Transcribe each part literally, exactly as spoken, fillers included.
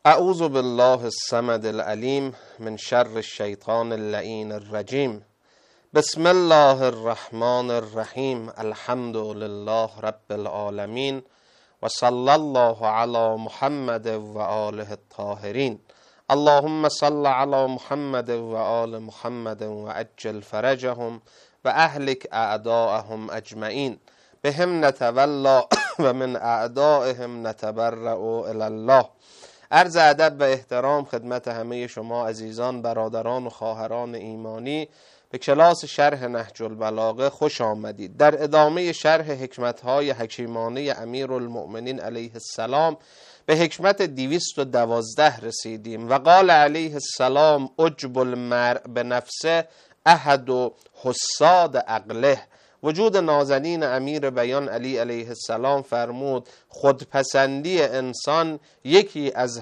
اعوذ بالله الصمد العلیم من شر الشیطان اللعین الرجیم. بسم الله الرحمن الرحیم. الحمد لله رب العالمین و صلی الله علی محمد و آله الطاهرین. اللهم صل علی محمد و آل محمد و عجل فرجهم و اهلک اعداءهم اجمعین. بهم نتولا و من اعدائهم نتبرأ الی الله. عرض ادب و احترام خدمت همه شما عزیزان، برادران و خواهران ایمانی به کلاس شرح نهج البلاغه خوش آمدید. در ادامه شرح حکمت‌های حکیمانه امیرالمؤمنین علیه السلام به حکمت دویست و دوازده رسیدیم. و قال علیه السلام عجب المرء به نفسه احد و حساد عقله. وجود نازنین امیر بیان علی علیه السلام فرمود خودپسندی انسان یکی از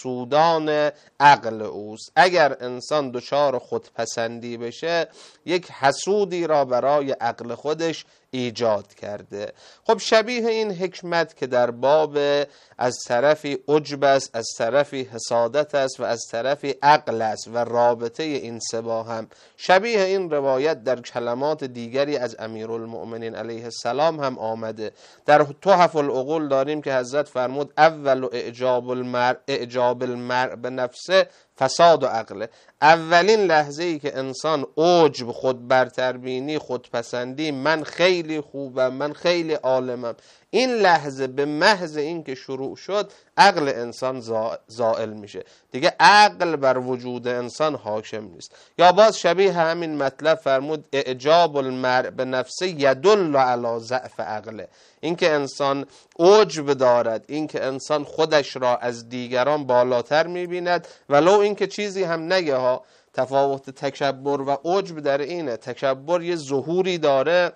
حسودان عقل اوست. اگر انسان دچار خودپسندی بشه یک حسودی را برای عقل خودش ایجاد کرده. خب شبیه این حکمت که در باب از طرفی عجب است، از طرفی حسادت است و از طرفی عقل است و رابطه این سه با هم، شبیه این روایت در کلمات دیگری از امیرالمؤمنین علیه السلام هم آمده. در تحف العقول داریم که حضرت فرمود اول و اعجاب المرء اعجاب المرء به نفسه فساد و عقله. اولین لحظه ای که انسان عجب، خود برتربینی، خودپسندی، من خیلی خوبم، من خیلی عالمم، این لحظه به محض این که شروع شد عقل انسان زائل میشه، دیگه عقل بر وجود انسان حاکم نیست. یا باز شبیه همین مطلب فرمود اعجاب المرء به نفسه یدل علی ضعف عقله. اینکه انسان عجب دارد، اینکه انسان خودش را از دیگران بالاتر میبیند ولو اینکه چیزی هم نگه ها. تفاوت تکبر و عجب در اینه، تکبر یه ظهوری داره،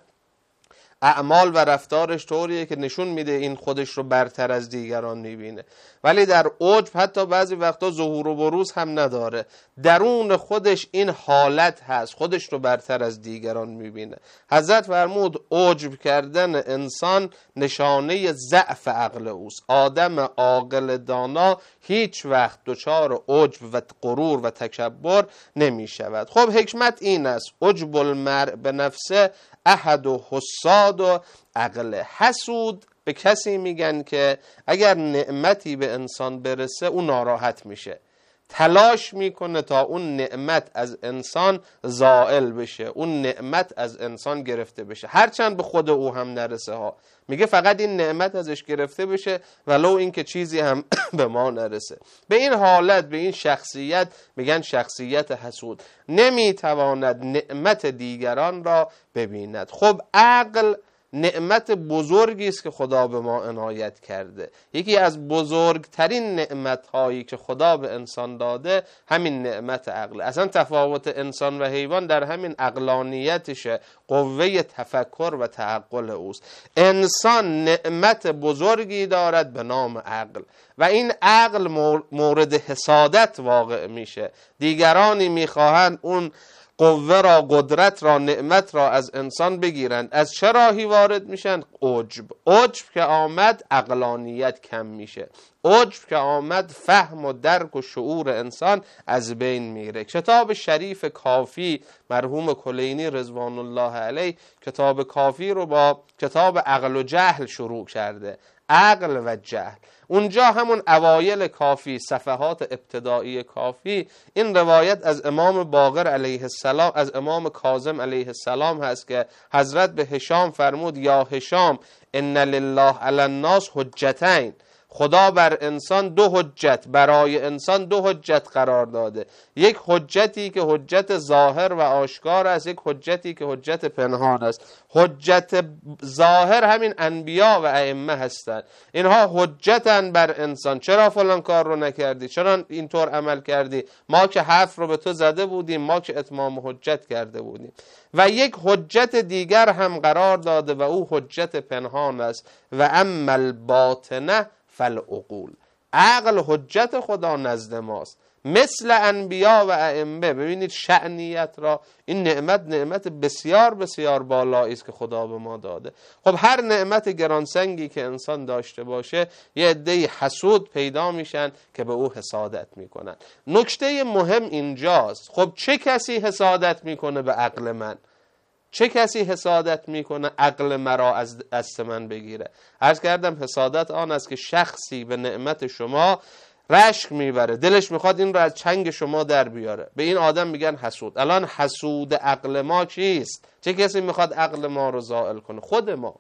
اعمال و رفتارش طوریه که نشون میده این خودش رو برتر از دیگران میبینه، ولی در عجب حتی بعضی وقتا ظهور و بروز هم نداره، درون خودش این حالت هست، خودش رو برتر از دیگران میبینه. حضرت فرمود عجب کردن انسان نشانه ضعف عقل اوست. آدم عاقل دانا هیچ وقت دچار عجب و غرور و تکبر نمیشود. خب حکمت این است عجب المرء به نفسه احد و حساد و عقله. حسود به کسی میگن که اگر نعمتی به انسان برسه اون ناراحت میشه، تلاش میکنه تا اون نعمت از انسان زائل بشه، اون نعمت از انسان گرفته بشه، هرچند به خود او هم نرسه ها. میگه فقط این نعمت ازش گرفته بشه ولو اینکه چیزی هم به ما نرسه. به این حالت، به این شخصیت میگن شخصیت حسود. نمیتواند نعمت دیگران را ببیند. خب عقل نعمت بزرگی است که خدا به ما عنایت کرده. یکی از بزرگترین نعمت هایی که خدا به انسان داده همین نعمت عقل. اصلا تفاوت انسان و حیوان در همین عقلانیتشه، قوه تفکر و تعقل اوست. انسان نعمت بزرگی دارد به نام عقل و این عقل مورد حسادت واقع میشه. دیگرانی میخواهند اون قوه را، قدرت را، نعمت را از انسان بگیرند. از چه راهی وارد میشن؟ عجب. عجب که آمد عقلانیت کم میشه، عجب که آمد فهم و درک و شعور انسان از بین میره. کتاب شریف کافی مرحوم کلینی رضوان الله علیه کتاب کافی رو با کتاب عقل و جهل شروع کرده. عقل و جهل، اونجا همون اوایل کافی، صفحات ابتدایی کافی، این روایت از امام باقر علیه السلام، از امام کاظم علیه السلام هست که حضرت به هشام فرمود یا هشام ان لله علی الناس حجتین. خدا بر انسان دو حجت، برای انسان دو حجت قرار داده. یک حجتی که حجت ظاهر و آشکار است، یک حجتی که حجت پنهان است. حجت ظاهر همین انبیا و ائمه هستند. اینها حجتن بر انسان، چرا فلان کار رو نکردی، چرا اینطور عمل کردی، ما که حرف رو به تو زده بودیم، ما که اتمام حجت کرده بودیم. و یک حجت دیگر هم قرار داده و او حجت پنهان است. و اما الباطنه فالعقول. عقل حجت خدا نزد ماست، مثل انبیا و ائمه. ببینید شأنیت را، این نعمت نعمت بسیار بسیار بالایی است که خدا به ما داده. خب هر نعمت گرانسنگی که انسان داشته باشه یه عده‌ای حسود پیدا میشن که به او حسادت میکنن. نکته مهم اینجاست، خب چه کسی حسادت میکنه به عقل من؟ چه کسی حسادت میکنه عقل مرا از دست من بگیره؟ عرض کردم حسادت آن است که شخصی به نعمت شما رشک میبره، دلش میخواد این رو از چنگ شما در بیاره. به این آدم میگن حسود. الان حسود عقل ما کیست؟ چه کسی میخواد عقل ما رو زائل کنه؟ خود ما.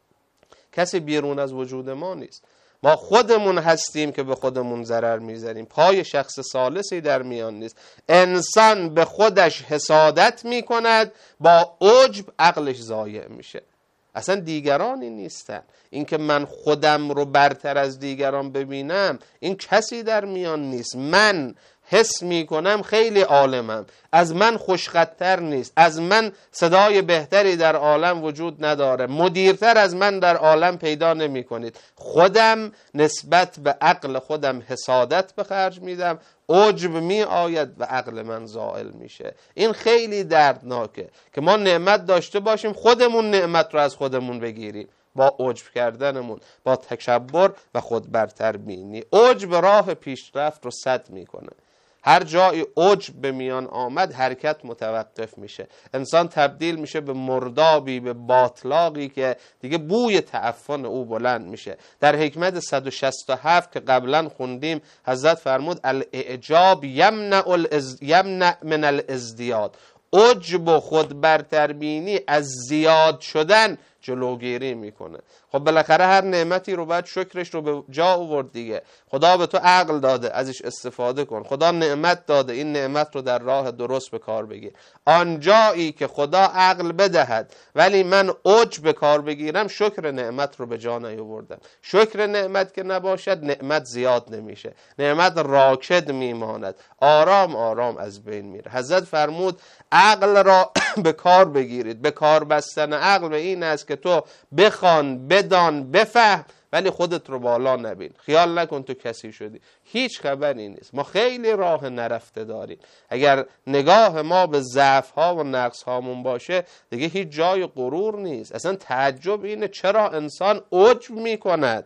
کسی بیرون از وجود ما نیست. ما خودمون هستیم که به خودمون ضرر میزنیم. پای شخص ثالثی در میان نیست. انسان به خودش حسادت میکند، با عجب عقلش ضایع میشه. اصلا دیگرانی نیستن. این که من خودم رو برتر از دیگران ببینم، این کسی در میان نیست. من حس میکنم خیلی عالمم، از من خوشخطتر نیست، از من صدای بهتری در عالم وجود نداره، مدیرتر از من در عالم پیدا نمی کنید. خودم نسبت به عقل خودم حسادت به خرج میدم، عجب می آید و عقل من زائل میشه. این خیلی دردناکه که ما نعمت داشته باشیم خودمون نعمت رو از خودمون بگیریم با عجب کردنمون، با تکبر و خود برتر بینی. عجب راه پیشرفت رو سد میکنه. هر جای عجب به میان آمد حرکت متوقف میشه. انسان تبدیل میشه به مردابی، به باطلاقی که دیگه بوی تعفن او بلند میشه. در حکمت صد و شصت و هفت که قبلا خوندیم حضرت فرمود الاعجاب یمنع, الازد... یمنع من الازدیاد. عجب و خود برتربینی از زیاد شدن جلوگیری میکنه. خب بالاخره هر نعمتی رو باید شکرش رو به جا آورد دیگه. خدا به تو عقل داده، ازش استفاده کن. خدا نعمت داده، این نعمت رو در راه درست به کار بگیر. آنجایی که خدا عقل بدهد ولی من عجب به کار بگیرم، شکر نعمت رو به جا نیاوردم. شکر نعمت که نباشد نعمت زیاد نمیشه، نعمت راکد میماند، آرام آرام از بین میره. حضرت فرمود عقل را به کار بگیرید. به کار بستن عقل به این است که تو بخوان، بدان، بفهم، ولی خودت رو بالا نبین. خیال نکن تو کسی شدی، هیچ خبری نیست. ما خیلی راه نرفته داریم. اگر نگاه ما به ضعف ها و نقص هامون باشه دیگه هیچ جای غرور نیست. اصلا تعجب اینه چرا انسان عجب میکند.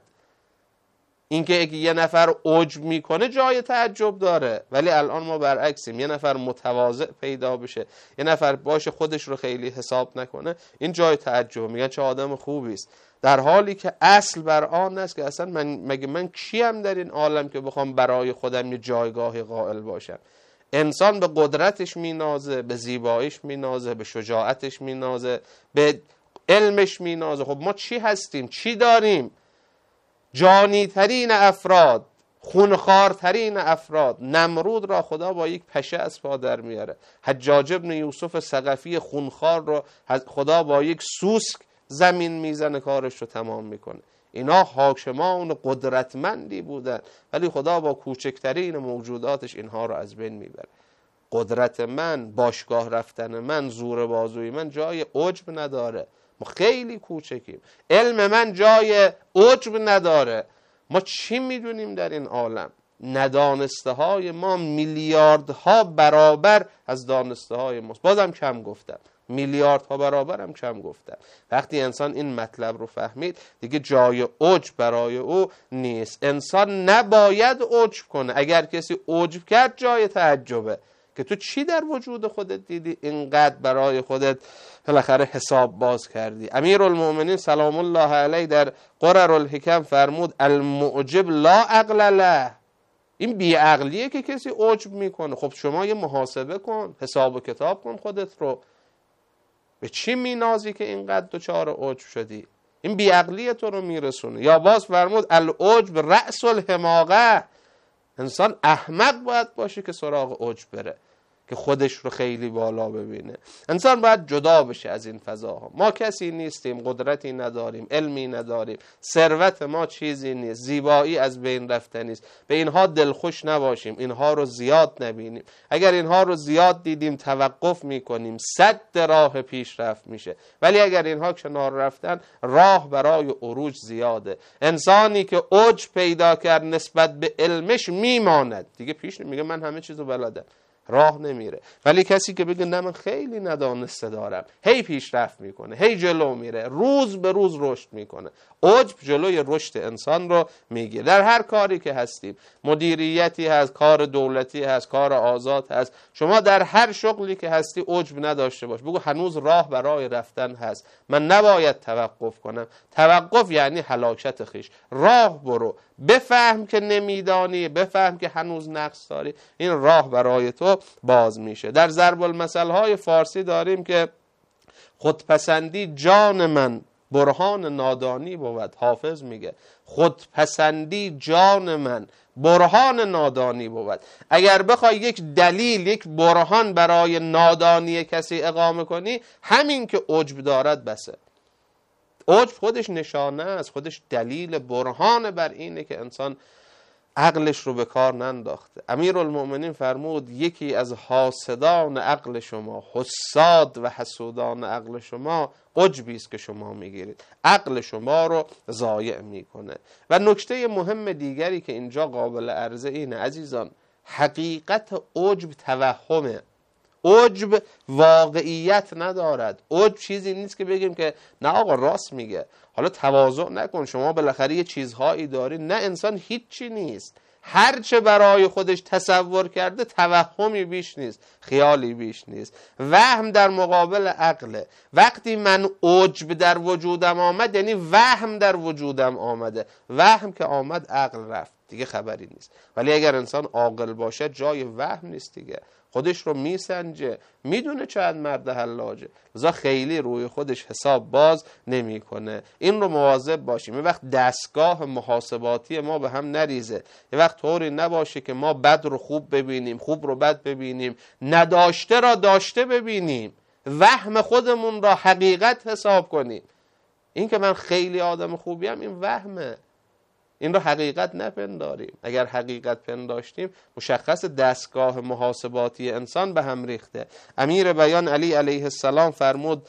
اینکه یه نفر عجب میکنه جای تعجب داره، ولی الان ما برعکسیم. یه نفر متواضع پیدا بشه، یه نفر باشه خودش رو خیلی حساب نکنه، این جای تعجب. میگن چه آدم خوبی است، در حالی که اصل بر آن است که اصلا من مگه من کیم در این عالم که بخوام برای خودم یه جایگاهی قائل باشم. انسان به قدرتش مینازه، به زیباییش مینازه، به شجاعتش مینازه، به علمش مینازه. خب ما چی هستیم؟ چی داریم؟ جانی ترین افراد، خونخوار ترین افراد، نمرود را خدا با یک پشه از پا در میاره. حجاج ابن یوسف ثقفی خونخوار رو خدا با یک سوسک زمین میزنه، کارش رو تمام میکنه. اینا حاکمان قدرتمندی بودن، ولی خدا با کوچکترین موجوداتش اینها رو از بین میبره. قدرت من، باشگاه رفتن من، زور بازوی من جای عجب نداره. ما خیلی کوچکیم. علم من جای عجب نداره. ما چی میدونیم در این عالم؟ ندانسته های ما میلیاردها برابر از دانسته های ماست. بازم کم گفتم، میلیاردها برابر هم کم گفتم. وقتی انسان این مطلب رو فهمید دیگه جای عجب برای او نیست. انسان نباید عجب کنه. اگر کسی عجب کرد جای تعجبه که تو چی در وجود خودت دیدی اینقدر برای خودت بالاخره حساب باز کردی. امیرالمؤمنین سلام الله علیه در قرر الحکم فرمود المعجب لا عقل له. این بیعقلیه که کسی عجب میکنه. خب شما یه محاسبه کن، حساب و کتاب کن خودت رو. به چی مینازی که اینقدر دچار عجب شدی؟ این بیعقلیه تو رو میرسونه. یا باز فرمود العجب رأس الحماقه. انسان احمق باید باشه که سراغ عجب بره. که خودش رو خیلی بالا ببینه. انسان باید جدا بشه از این فضاها. ما کسی نیستیم، قدرتی نداریم، علمی نداریم، ثروت ما چیزی نیست، زیبایی از بین رفته نیست. به اینها دلخوش نباشیم، اینها رو زیاد نبینیم. اگر اینها رو زیاد دیدیم توقف میکنیم، صد راه پیشرفت میشه. ولی اگر اینها کنار رفتن، راه برای عروج زیاده. انسانی که اوج پیدا کرد نسبت به علمش میماند، دیگه پیش میگه من همه چیزو بلدم، راه نمیره. ولی کسی که بگه نه من خیلی ندانسته دارم، هی پیشرفت میکنه، هی جلو میره، روز به روز رشد میکنه. عجب جلوی رشد انسان رو میگیره. در هر کاری که هستیم، مدیریتی هست، کار دولتی هست، کار آزاد هست، شما در هر شغلی که هستی عجب نداشته باش، بگو هنوز راه برای رفتن هست، من نباید توقف کنم. توقف یعنی هلاکت خویش. راه برو، بفهم که نمیدانی، بفهم که هنوز نقص داری، این راه برای تو باز میشه. در ضرب المثل های فارسی داریم که خودپسندی جان من برهان نادانی بود. حافظ میگه خودپسندی جان من برهان نادانی بود. اگر بخوای یک دلیل، یک برهان برای نادانی کسی اقامه کنی، همین که عجب دارد بسه. عجب خودش نشانه است، خودش دلیل، برهان بر اینه که انسان عقلش رو به کار ننداخته. امیرالمؤمنین فرمود یکی از حاسدان عقل شما، حساد و حسودان عقل شما، عجبی است که شما میگیرید، عقل شما رو ضایع میکنه. و نکته مهم دیگری که اینجا قابل عرضه اینه عزیزان، حقیقت عجب توهمه. عجب واقعیت ندارد. عجب چیزی نیست که بگیم که نه آقا راست میگه، حالا تواضع نکن، شما بالاخره یه چیزهایی داری. نه، انسان هیچی نیست. هرچه برای خودش تصور کرده توهمی بیش نیست، خیالی بیش نیست. وهم در مقابل عقله. وقتی من عجب در وجودم آمد یعنی وهم در وجودم آمده. وهم که آمد عقل رفت، دیگه خبری نیست. ولی اگر انسان عاقل باشه جای وهم نیست دیگه، خودش رو میسنجه، میدونه چند مرد حلاجه، لذا خیلی روی خودش حساب باز نمیکنه. این رو مواظب باشیم. یه وقت دستگاه محاسباتی ما به هم نریزه، یه وقت طوری نباشه که ما بد رو خوب ببینیم، خوب رو بد ببینیم، نداشته را داشته ببینیم، وهم خودمون را حقیقت حساب کنیم. این که من خیلی آدم خوبیم این وهمه، این رو حقیقت نپنداریم. اگر حقیقت پنداشتیم مشخص دستگاه محاسباتی انسان به هم ریخته. امیر بیان علی علیه السلام فرمود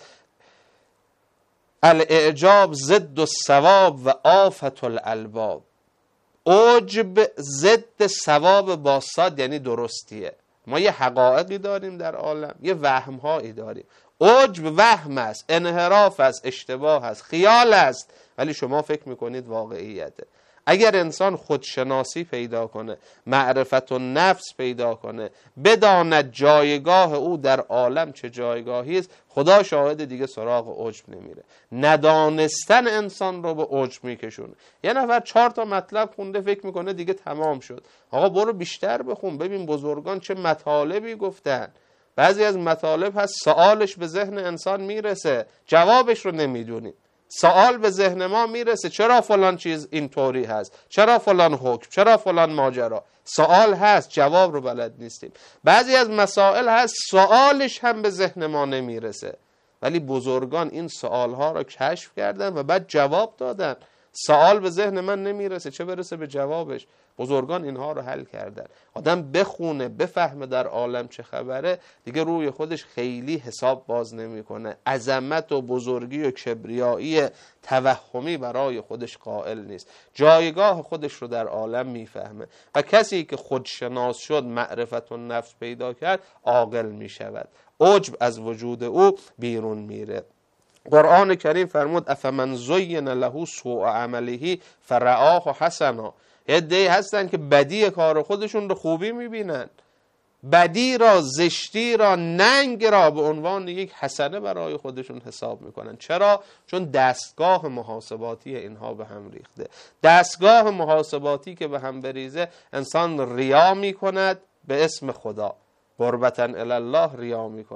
الاعجاب ضد الثواب و آفت الالباب. عجب ضد ثواب با صاد یعنی درستیه. ما یه حقایقی داریم در عالم، یه وهم‌هایی داریم. عجب وهم است، انحراف است، اشتباه است، خیال است، ولی شما فکر میکنید واقعیته. اگر انسان خودشناسی پیدا کنه، معرفت و نفس پیدا کنه، بداند جایگاه او در عالم چه جایگاهی است، خدا شاهد دیگه سراغ عجب نمیره. ندانستن انسان رو به عجب میکشونه. یه نفر چهار تا مطلب خونده فکر میکنه دیگه تمام شد. آقا برو بیشتر بخون، ببین بزرگان چه مطالبی گفتن. بعضی از مطالب هست سوالش به ذهن انسان میرسه، جوابش رو نمیدونی. سوال به ذهن ما میرسه چرا فلان چیز اینطوری هست، چرا فلان حکم، چرا فلان ماجرا. سوال هست، جواب رو بلد نیستیم. بعضی از مسائل هست سوالش هم به ذهن ما نمیرسه، ولی بزرگان این سوال ها رو کشف کردن و بعد جواب دادن. سوال به ذهن من نمیرسه، چه برسه به جوابش. بزرگان اینها رو حل کردن. آدم بخونه، بفهمه در عالم چه خبره، دیگه روی خودش خیلی حساب باز نمیکنه. عظمت و بزرگی و کبریایی توهمی برای خودش قائل نیست. جایگاه خودش رو در عالم میفهمه و کسی که خودشناس شد، معرفت و نفس پیدا کرد، عاقل میشود. عجب از وجود او بیرون میره. قرآن کریم فرمود افمن زین له سوء عمله فرآه حسنا. عده‌ای هستن که بدی کار خودشون رو خوبی میبینن، بدی را، زشتی را، ننگ را به عنوان یک حسنه برای خودشون حساب میکنن. چرا؟ چون دستگاه محاسباتی اینها به هم ریخته. دستگاه محاسباتی که به هم بریزه، انسان ریا میکند به اسم خدا، قربتن الی الله ریا میکنه.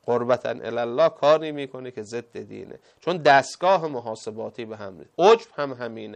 قربتاً الله کاری میکنه که ضد دینه، چون دستگاه محاسباتی به هم ریخت. عجب هم همینه.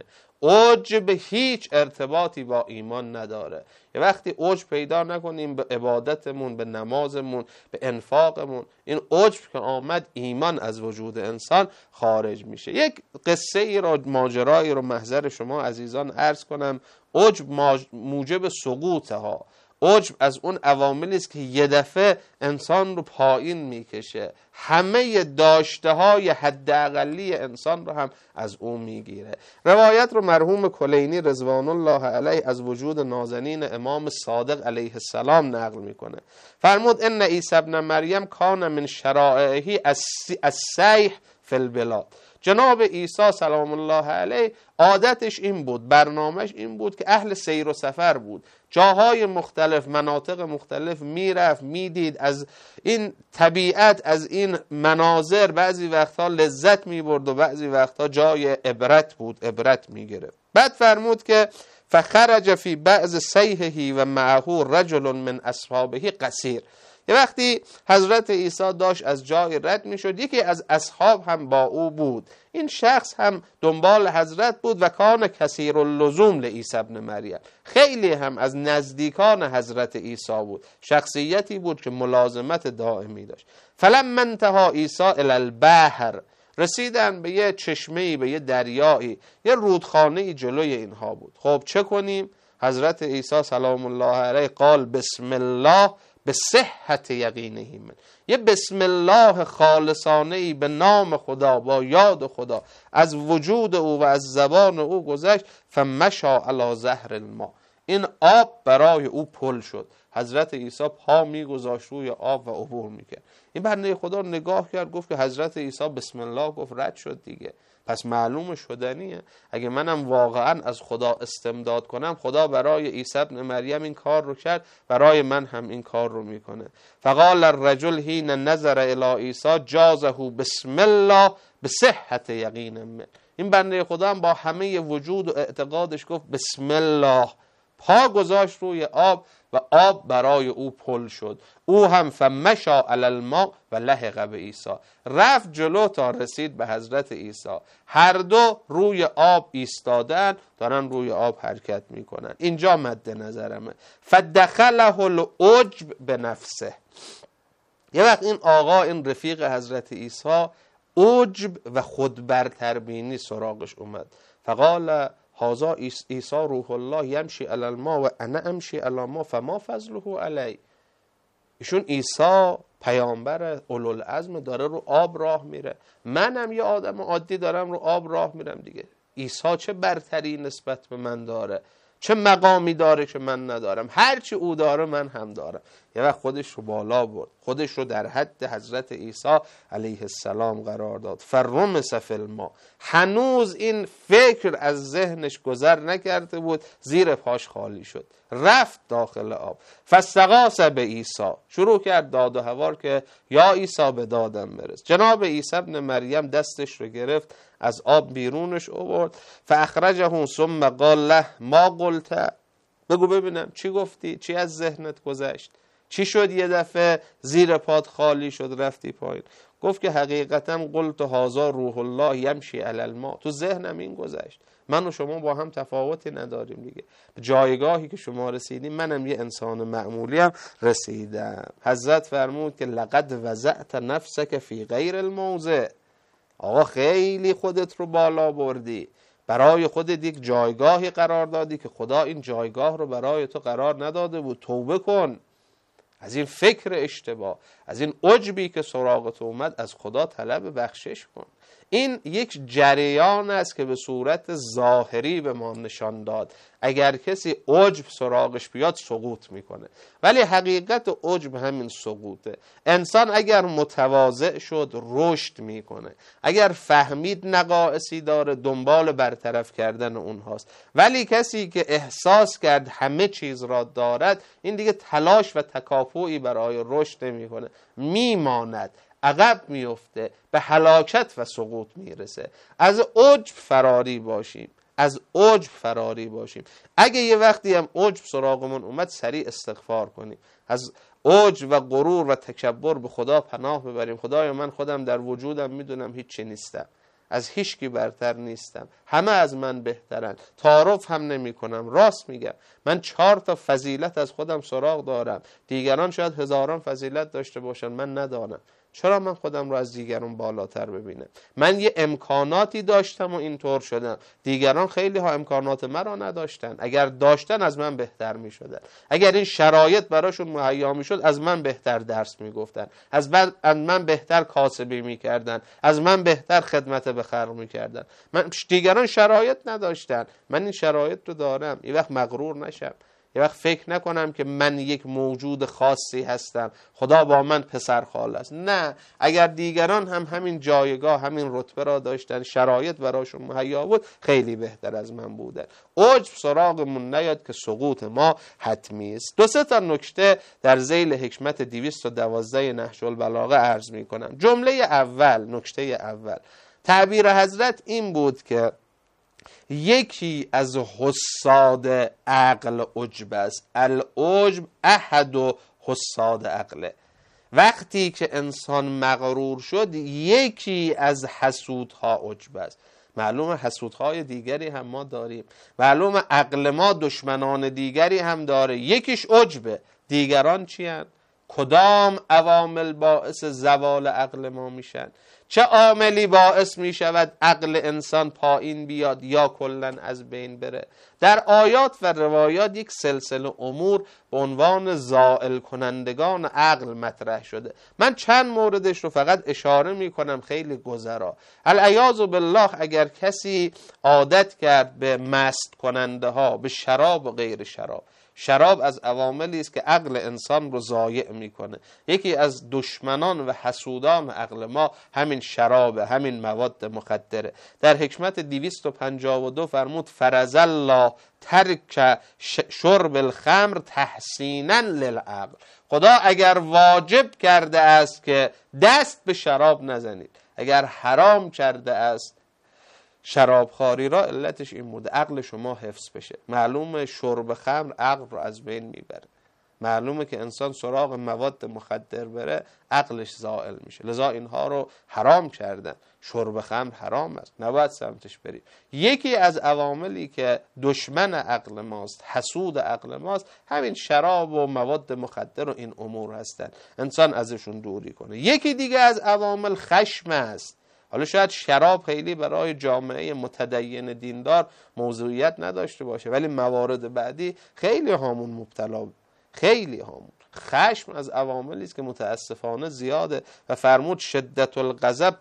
عجب هیچ ارتباطی با ایمان نداره. یه وقتی عجب پیدا نکنیم به عبادتمون، به نمازمون، به انفاقمون، این عجب که آمد ایمان از وجود انسان خارج میشه. یک قصه ای رو، ماجرایی رو محضر شما عزیزان عرض کنم. عجب موجب سقوط ها. عجب از اون عواملی است که یه دفعه انسان رو پایین میکشه، همه داشته های حداقلی انسان رو هم از اون میگیره. روایت رو مرحوم کلینی رضوان الله علیه از وجود نازنین امام صادق علیه السلام نقل میکنه. فرمود ان عیسی ابن مریم کان من شرائعه السیح فی البلاد. جناب عیسی سلام الله علیه عادتش این بود، برنامهش این بود که اهل سیر و سفر بود، جاهای مختلف، مناطق مختلف میرفت، میدید، از این طبیعت، از این مناظر بعضی وقتها لذت میبرد و بعضی وقتها جای عبرت بود، عبرت میگرفت. بعد فرمود که فخرج فی بعض سیحه و معه رجل من اصحابه قصیر. یه وقتی حضرت عیسی داشت از جای رد میشد، یکی از اصحاب هم با او بود. این شخص هم دنبال حضرت بود و کان کثیر اللزوم لعیسی ابن مریم، خیلی هم از نزدیکان حضرت عیسی بود، شخصیتی بود که ملازمت دائمی داشت. فلما انتهى عیسی الی البحر، رسیدن به یه چشمه‌ای، به یه دریایی، یه رودخانه‌ای جلوی اینها بود. خب چه کنیم؟ حضرت عیسی سلام الله علیه قال بسم الله به صحت یقینه من. یه بسم الله خالصانه ای به نام خدا، با یاد خدا از وجود او و از زبان او گذشت. فمشا علی ظهر الماء، این آب برای او پل شد. حضرت عیسی پا میگذاشت روی آب و عبور میکرد. این بنده خدا نگاه کرد، گفت که حضرت عیسی بسم الله گفت، رد شد دیگه، پس معلوم شدنیه. اگه منم واقعا از خدا استمداد کنم، خدا برای عیسی ابن مریم این کار رو کرد، برای من هم این کار رو میکنه. فقال الرجل حین نظر الی عیسی جازه بسم الله به صحت یقین من. این بنده خدا هم با همه وجود و اعتقادش گفت بسم الله، پا گذاشت روی آب و آب برای او پل شد. او هم فمشا علی الماء و لحق به عیسی، رفت جلو تا رسید به حضرت عیسی. هر دو روی آب ایستادن، دارن روی آب حرکت میکنن. اینجا مد نظرمه. فدخله العجب به نفسه. یه وقت این آقا، این رفیق حضرت عیسی، عجب و خودبرتربینی سراغش اومد. فقال هذا عیسی روح الله یمشی علی الماء و انا امشی علی الماء فما فضله علی. ایشون عیسی پیامبر اولوالعزم، داره رو آب راه میره، منم یه آدم عادی دارم رو آب راه میرم دیگه. عیسی چه برتری نسبت به من داره، چه مقامی داره که من ندارم؟ هرچی او داره من هم دارم. یه وقت خودش رو بالا برد، خودش رو در حد حضرت عیسی علیه السلام قرار داد. فرمس فی الماء، هنوز این فکر از ذهنش گذر نکرده بود، زیر پاش خالی شد، رفت داخل آب. فاستغاث به عیسی، شروع کرد داد و هوار که یا عیسی به دادم برس. جناب عیسی ابن مریم دستش رو گرفت، از آب بیرونش آورد. فاخرجه ثم قال له ما قلت، بگو ببینم چی گفتی، چی از ذهنت گذشت، چی شد یه دفعه زیر پات خالی شد رفتی پایین؟ گفت که حقیقتا قلت هذا روح الله یمشی علی الماء، تو ذهنم این گذشت، من و شما با هم تفاوتی نداریم دیگه، جایگاهی که شما رسیدیم منم یه انسان معمولی هم رسیدم. حضرت فرمود که لقد وضعت نفسک فی غیر الموضع، آقا خیلی خودت رو بالا بردی، برای خودت یک جایگاهی قرار دادی که خدا این جایگاه رو برای تو قرار نداده بود. توبه کن از این فکر اشتباه، از این عجبی که سراغت اومد، از خدا طلب بخشش کن. این یک جریان است که به صورت ظاهری به ما نشان داد اگر کسی عجب سراغش بیاد سقوط میکنه، ولی حقیقت عجب همین سقوطه. انسان اگر متواضع شد رشد میکنه، اگر فهمید نقائصی داره دنبال برطرف کردن اونهاست، ولی کسی که احساس کرد همه چیز را دارد، این دیگه تلاش و تکاپویی برای رشد نمیکنه، میماند، عقب میفته، به هلاکت و سقوط میرسه. از عجب فراری باشیم. از عجب فراری باشیم. اگه یه وقتی هم عجب سراغمون اومد سریع استغفار کنیم، از عجب و غرور و تکبر به خدا پناه ببریم. خدایا من خودم در وجودم میدونم هیچی نیستم، از هیچ کی برتر نیستم، همه از من بهترن، تعارف هم نمی کنم، راست میگم، من چهار تا فضیلت از خودم سراغ دارم، دیگران شاید هزاران فضیلت داشته باشن من ندانم، چرا من خودم رو از دیگران بالاتر ببینم؟ من یه امکاناتی داشتم و اینطور شدم، دیگران خیلی ها امکانات مرا نداشتن، اگر داشتن از من بهتر می شدن، اگر این شرایط براشون مهیا می شد از من بهتر درس می گفتن، از من بهتر کاسبی می کردن، از من بهتر خدمت به خلق می کردن. من دیگران شرایط نداشتن، من این شرایط رو دارم. یه وقت مغرور نشم، یه وقت فکر نکنم که من یک موجود خاصی هستم، خدا با من پسر خال است. نه، اگر دیگران هم همین جایگاه همین رتبه را داشتن، شرایط براشون مهیا بود، خیلی بهتر از من بودن. عجب سراغمون نیاد که سقوط ما حتمی است. دو سه تا نکته در ذیل حکمت دویست و دوازده نهج البلاغه عرض می کنم. جمله اول، نکته اول، تعبیر حضرت این بود که یکی از حساد عقل عجب است. العجب احد و حساد عقله. وقتی که انسان مغرور شد یکی از حسودها عجب است. معلومه حسودهای دیگری هم ما داریم، معلومه عقل ما دشمنان دیگری هم داره، یکیش عجبه. دیگران چی هن؟ کدام عوامل باعث زوال عقل ما میشن؟ چه عاملی باعث می شود عقل انسان پایین بیاد یا کلن از بین بره؟ در آیات و روایات یک سلسله امور به عنوان زائل کنندگان عقل مطرح شده. من چند موردش رو فقط اشاره می کنم خیلی گذرا. العیاذ بالله اگر کسی عادت کرد به مست کننده ها، به شراب و غیر شراب، شراب از عواملی است که عقل انسان رو ضایع میکنه. یکی از دشمنان و حسودان عقل ما همین شرابه، همین مواد مخدره. در حکمت دویست و پنجاه و دو فرمود فرض الله ترک شرب الخمر تحسینا للعقل. خدا اگر واجب کرده است که دست به شراب نزنید، اگر حرام کرده است شرابخواری را، علتش این بوده عقل شما حفظ بشه. معلومه شرب خمر عقل رو از بین میبره، معلومه که انسان سراغ مواد مخدر بره عقلش زائل میشه، لذا اینها رو حرام کردن. شرب خمر حرام است، نباید سمتش بریم. یکی از عواملی که دشمن عقل ماست، حسود عقل ماست، همین شراب و مواد مخدر و این امور هستن، انسان ازشون دوری کنه. یکی دیگه از عوامل خشم است. حالا شاید شراب خیلی برای جامعه متدین دیندار موضوعیت نداشته باشه، ولی موارد بعدی خیلی هامون مبتلا، خیلی هامون. خشم از عواملی است که متاسفانه زیاده و فرمود شدت الغضب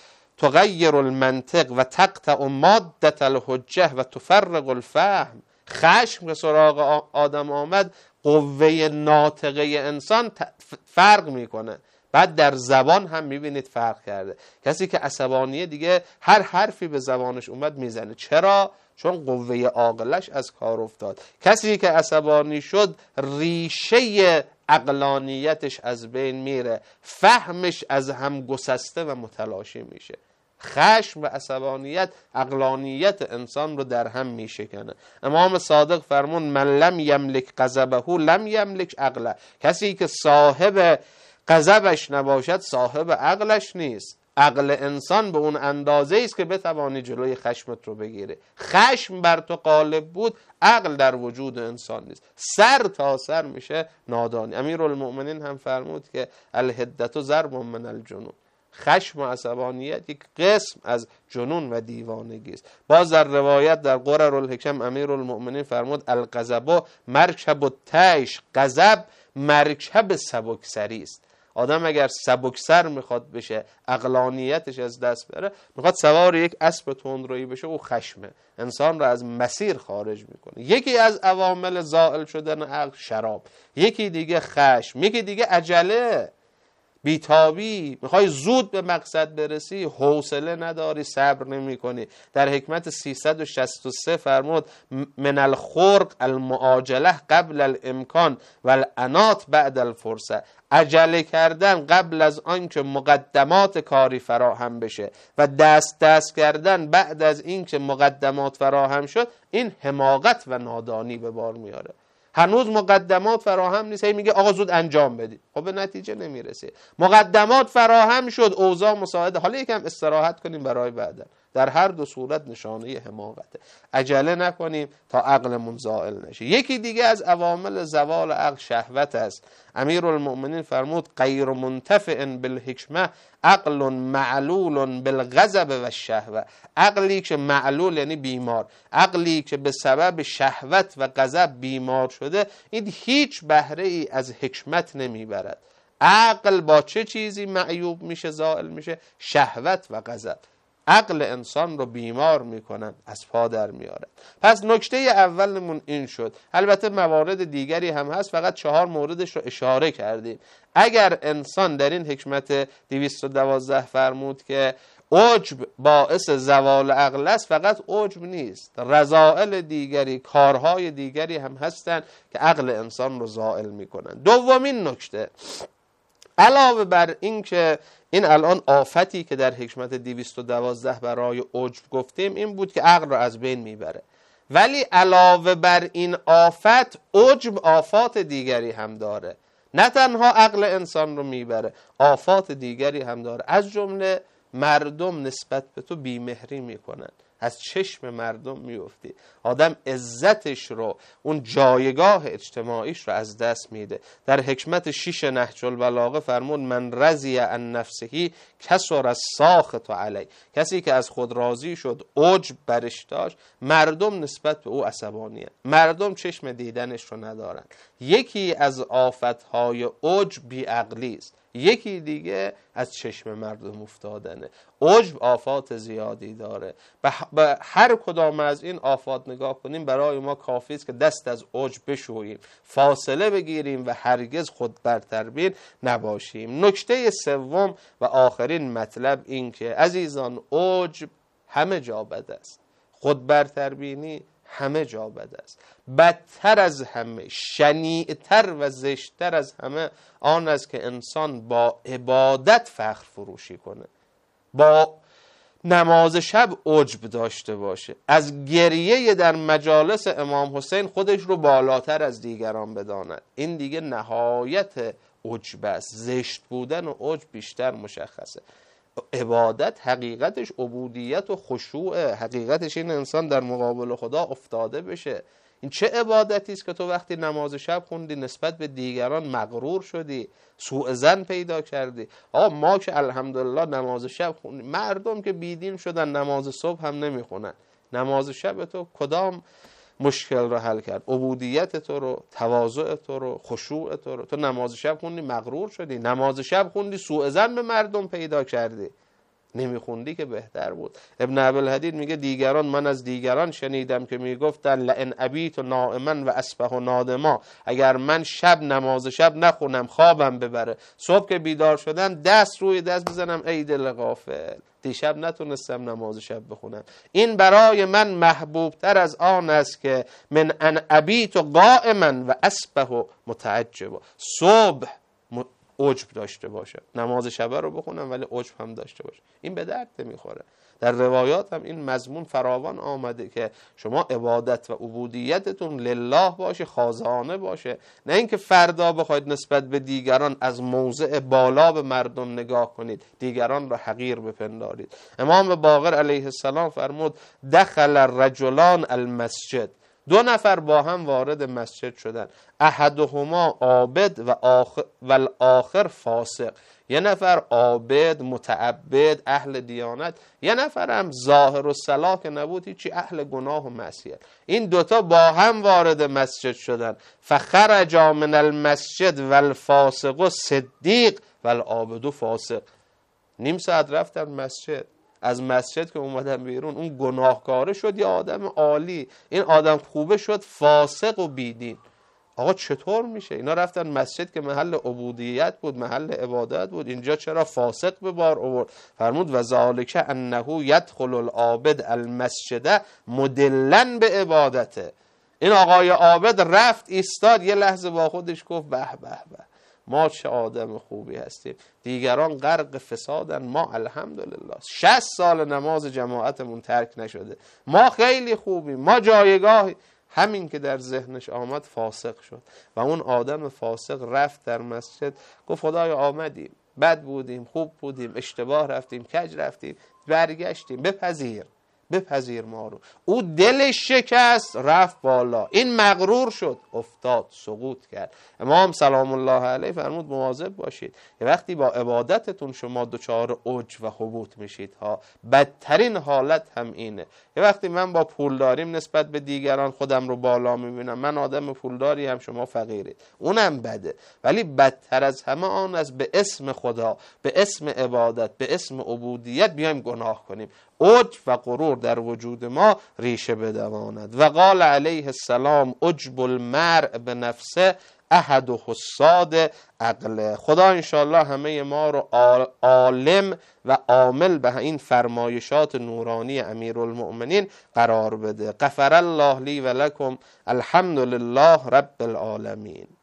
تغیر المنطق و تقطع مادة الحجه و تفرق الفهم. خشم که سراغ آدم آمد قوه ناطقه انسان فرق میکنه. بعد در زبان هم میبینید فرق کرده. کسی که عصبانیه دیگه هر حرفی به زبانش اومد میزنه. چرا؟ چون قوه عاقلش از کار افتاد. کسی که عصبانی شد ریشه عقلانیتش از بین میره، فهمش از هم گسسته و متلاشی میشه. خشم و عصبانیت عقلانیت انسان رو در هم میشکنه. امام صادق فرمون من لم یملک غضبه لم یملک عقله. کسی که صاحب غضبش نباشد صاحب عقلش نیست. عقل انسان به اون اندازه است که بتوانی جلوی خشمت رو بگیره. خشم بر تو غالب بود، عقل در وجود انسان نیست، سر تا سر میشه نادانی. امیرالمؤمنین هم فرمود که الحدة ضرب من الجنون. خشم و عصبانیت یک قسم از جنون و دیوانگی است. باز در روایت در قرر الحکم امیرالمؤمنین فرمود الغضب مرکب الطیش. غضب مرکب سبکسری است. آدم اگر سبکسر میخواد بشه، عقلانیتش از دست بره، میخواد سوار یک اسب تندرویی بشه، او خشمه انسان را از مسیر خارج میکنه. یکی از عوامل زائل شدن عقل شراب، یکی دیگه خشم، یکی دیگه عجله. بیتابی، میخوای زود به مقصد برسی، حوصله نداری، صبر نمی کنی. در حکمت سیصد و شصت و سه فرمود من الخرق المعاجله قبل الامکان و الانات بعد الفرصه. عجله کردن قبل از آنکه مقدمات کاری فراهم بشه و دست دست کردن بعد از اینکه مقدمات فراهم شد، این حماقت و نادانی به بار میاره. هنوز مقدمات فراهم نیست، هی میگه آقا زود انجام بدید، خب به نتیجه نمیرسه. مقدمات فراهم شد، اوضاع مساعده، حالا یکم استراحت کنیم برای بعدا. در هر دو صورت نشانه حماقته. عجله نکنیم تا عقلمون زائل نشه. یکی دیگه از عوامل زوال عقل شهوت است. امیرالمؤمنین فرمود غیر منتفع بالحکمه عقل معلول بالغضب و الشهوه. عقلی که معلول یعنی بیمار، عقلی که به سبب شهوت و غضب بیمار شده، این هیچ بهره ای از حکمت نمیبرد. عقل با چه چیزی معیوب میشه، زائل میشه؟ شهوت و غضب. عقل انسان رو بیمار میکنن، از پا در میارن. پس نکته اولمون این شد. البته موارد دیگری هم هست، فقط چهار موردش رو اشاره کردیم. اگر انسان در این حکمت دویست و دوازده فرمود که عجب باعث زوال عقل است، فقط عجب نیست، رذائل دیگری، کارهای دیگری هم هستن که عقل انسان رو زائل میکنن. دومین نکته، علاوه بر این که این الان آفتی که در حکمت دویست و دوازده برای عجب گفتیم این بود که عقل رو از بین میبره، ولی علاوه بر این آفت، عجب آفات دیگری هم داره. نه تنها عقل انسان رو میبره، آفات دیگری هم داره. از جمله مردم نسبت به تو بیمهری میکنن، از چشم مردم میفتی. آدم عزتش رو، اون جایگاه اجتماعیش رو از دست میده. در حکمت شیش نهج البلاغه فرمود من رضی عن نفسه کسر الساخط علی. کسی که از خود راضی شد، عجب برش داشت، مردم نسبت به او عصبانی هستند. مردم چشم دیدنش رو ندارن. یکی از آفتهای عجب بیعقلی است، یکی دیگه از چشم مردم افتادنه. عجب آفات زیادی داره. به هر کدام از این آفات نگاه کنیم برای ما کافی است که دست از عجب بشوییم، فاصله بگیریم و هرگز خود برتربین نباشیم. نکته سوم و آخرین مطلب این که عزیزان، عجب همه جا بد است، خود برتربینی همه جا بد است. بدتر از همه، شنیعتر و زشتر از همه آن است که انسان با عبادت فخر فروشی کنه، با نماز شب عجب داشته باشه، از گریه در مجالس امام حسین خودش رو بالاتر از دیگران بداند. این دیگه نهایت عجب است. زشت بودن و عجب بیشتر مشخصه. عبادت حقیقتش عبودیت و خشوع، حقیقتش این انسان در مقابل خدا افتاده بشه. این چه عبادتی است که تو وقتی نماز شب خوندی نسبت به دیگران مغرور شدی، سوء ظن پیدا کردی؟ آقا ما که الحمدلله نماز شب خوندیم، مردم که بیدین شدن نماز صبح هم نمیخونن. نماز شب تو کدام مشکل رو حل کرد؟ عبودیت تو رو، تواضع تو رو، خشوع تو رو. تو نماز شب خوندی مغرور شدی، نماز شب خوندی سوء ظن به مردم پیدا کردی. نمیخوندی که بهتر بود. ابن ابوالحدید میگه دیگران، من از دیگران شنیدم که میگفتن لئن ابیت نائما و اصبح نادما، اگر من شب نماز شب نخونم خوابم ببره، صبح که بیدار شدم دست روی دست بزنم ای دل غافل، دیشب نتونستم نماز شب بخونم. این برای من محبوب تر از آن است که من ان ابیت قائما و اصبح متعجبا، صبح عجب داشته باشه، نماز شب رو بخونم ولی عجب هم داشته باشه. این به درد نمیخوره. در روایات هم این مضمون فراوان آمده که شما عبادت و عبودیتتون لله باشه، خاضعانه باشه، نه اینکه فردا بخواید نسبت به دیگران از موضع بالا به مردم نگاه کنید، دیگران را حقیر بپندارید. امام باقر علیه السلام فرمود دخل الرجلان المسجد، دو نفر با هم وارد مسجد شدن، احدهما عابد و آخر و الاخر فاسق. یه نفر عابد، متعبد، اهل دیانت، یه نفر هم ظاهر و صلاح که نبود هیچی، اهل گناه و معصیت. این دوتا با هم وارد مسجد شدن. فخرج من المسجد والفاسق صدیق والعابد فاسق. نیم ساعت رفتن مسجد، از مسجد که اومدن بیرون اون گناهکاره شد یا آدم عالی، این آدم خوبه شد فاسق و بیدین. آقا چطور میشه؟ اینا رفتن مسجد که محل عبودیت بود، محل عبادت بود، اینجا چرا فاسق به بار آورد؟ فرمود و ذالک انه یدخل العابد المسجد مدلن به عبادته. این آقای عابد رفت ایستاد، یه لحظه با خودش گفت به به به، ما چه آدم خوبی هستیم، دیگران غرق فسادن، ما الحمدلله شصت سال نماز جماعتمون ترک نشده، ما خیلی خوبیم، ما جایگاهی. همین که در ذهنش آمد فاسق شد و اون آدم فاسق رفت در مسجد گفت خدایا آمدیم، بد بودیم، خوب بودیم، اشتباه رفتیم، کج رفتیم، برگشتیم، بپذیر بپذیر ما رو. او دلش شکست، رفت بالا، این مغرور شد، افتاد، سقوط کرد. امام سلام الله علیه فرمود مواظب باشید یه وقتی با عبادتتون شما دچار اوج و هبوط میشید ها، بدترین حالت هم اینه. یه وقتی من با پولداریم نسبت به دیگران خودم رو بالا میبینم، من آدم پولداری هم شما فقیرید، اونم بده. ولی بدتر از همه آن است به اسم خدا، به اسم عبادت، به اسم عبودیت بیایم گناه کنیم، اوج و غرور در وجود ما ریشه بدواند. و قال علیه السلام عجب المرء به نفسه احد حساد عقله. خدا انشاءالله همه ما رو عالم و عامل به این فرمایشات نورانی امیرالمؤمنین قرار بده. غفر الله لی و لکم، الحمد لله رب العالمین.